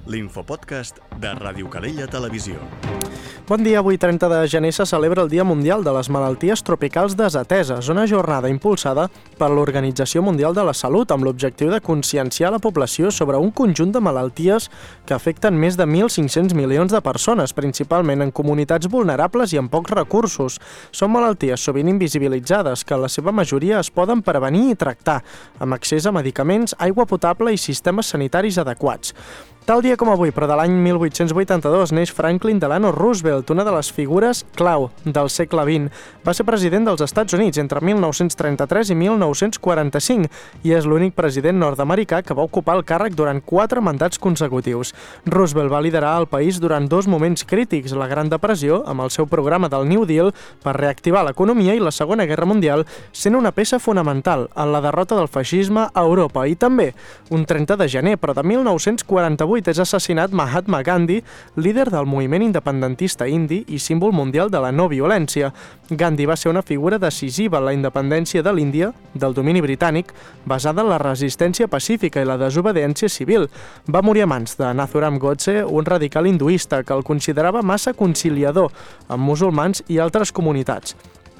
l'infopodcast de Ràdio Calella Televisió. Bon dia, avui 30 de gener se celebra el Dia Mundial de les Malalties Tropicals Desateses, una jornada impulsada per l'Organització Mundial de la Salut amb l'objectiu de conscienciar la població sobre un conjunt de malalties que afecten més de 1.500 milions de persones, principalment en comunitats vulnerables i amb pocs recursos. Són malalties sovint invisibilitzades que en la seva majoria es poden prevenir i tractar, amb accés a medicaments, aigua potable i sistemes sanitaris adequats. Tal dia com avui, però de l'any 1882, neix Franklin Delano Roosevelt, una de les figures clau del segle XX. Va ser president dels Estats Units entre 1933 i 1945 i és l'únic president nord-americà que va ocupar el càrrec durant 4 mandats consecutius. Roosevelt va liderar el país durant 2 moments crítics, la Gran Depressió, amb el seu programa del New Deal per reactivar l'economia, i la Segona Guerra Mundial, sent una peça fonamental en la derrota del feixisme a Europa. I també, un 30 de gener, però de 1948, és assassinat Mahatma Gandhi, líder del moviment independentista indi i símbol mundial de la no violència. Gandhi va ser una figura decisiva en la independència de l'Índia, del domini britànic, basada en la resistència pacífica i la desobediència civil. Va morir a mans de Nathuram Godse, un radical hinduista que el considerava massa conciliador amb musulmans i altres comunitats.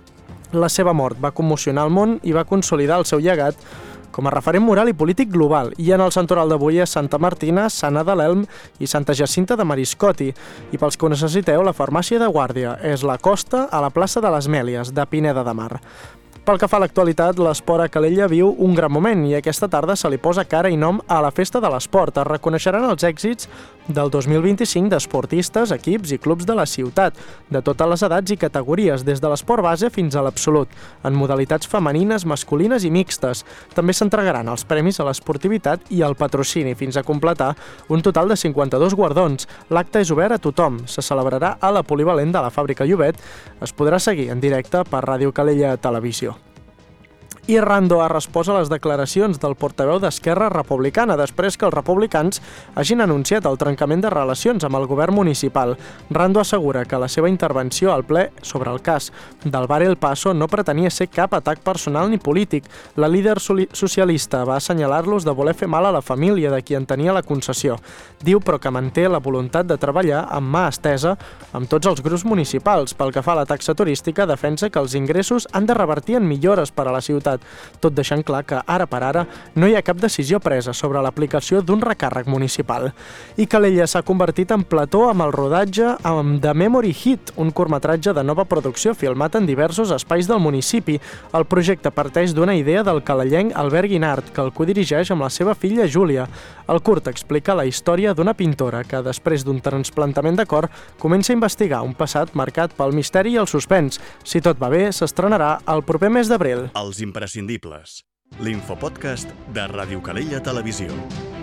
La seva mort va commocionar el món i va consolidar el seu llegat com a referent moral i polític global, i en el santoral d'avui és Santa Martina, Sant Ada l'Elm i Santa Jacinta de Mariscoti. I pels que ho necessiteu, la farmàcia de Guàrdia és la Costa a la plaça de les Mèlies, de Pineda de Mar. Pel que fa a l'actualitat, l'esport a Calella viu un gran moment i aquesta tarda se li posa cara i nom a la Festa de l'Esport. Es reconeixeran els èxits del 2025 d'esportistes, equips i clubs de la ciutat, de totes les edats i categories, des de l'esport base fins a l'absolut, en modalitats femenines, masculines i mixtes. També s'entregaran els premis a l'esportivitat i al patrocini, fins a completar un total de 52 guardons. L'acte és obert a tothom, se celebrarà a la polivalent de la Fàbrica Llobet, es podrà seguir en directe per Ràdio Calella Televisió. I Rando ha respost a les declaracions del portaveu d'Esquerra Republicana després que els republicans hagin anunciat el trencament de relacions amb el govern municipal. Rando assegura que la seva intervenció al ple sobre el cas del bar El Paso no pretenia ser cap atac personal ni polític. La líder socialista va assenyalar-los de voler fer mal a la família de qui en tenia la concessió. Diu, però, que manté la voluntat de treballar amb mà estesa amb tots els grups municipals. Pel que fa a la taxa turística, defensa que els ingressos han de revertir en millores per a la ciutat, tot deixant clar que ara per ara no hi ha cap decisió presa sobre l'aplicació d'un recàrrec municipal. I Calella s'ha convertit en plató amb el rodatge amb The Memory Hit, un curtmetratge de nova producció filmat en diversos espais del municipi. El projecte parteix d'una idea del calellenc Albert Guinart, que el codirigeix amb la seva filla Júlia. El curt explica la història d'una pintora que, després d'un trasplantament de cor, comença a investigar un passat marcat pel misteri i el suspens. Si tot va bé, s'estrenarà el proper mes d'abril. Els imprescindibles. L'infopodcast de Ràdio Calella Televisió.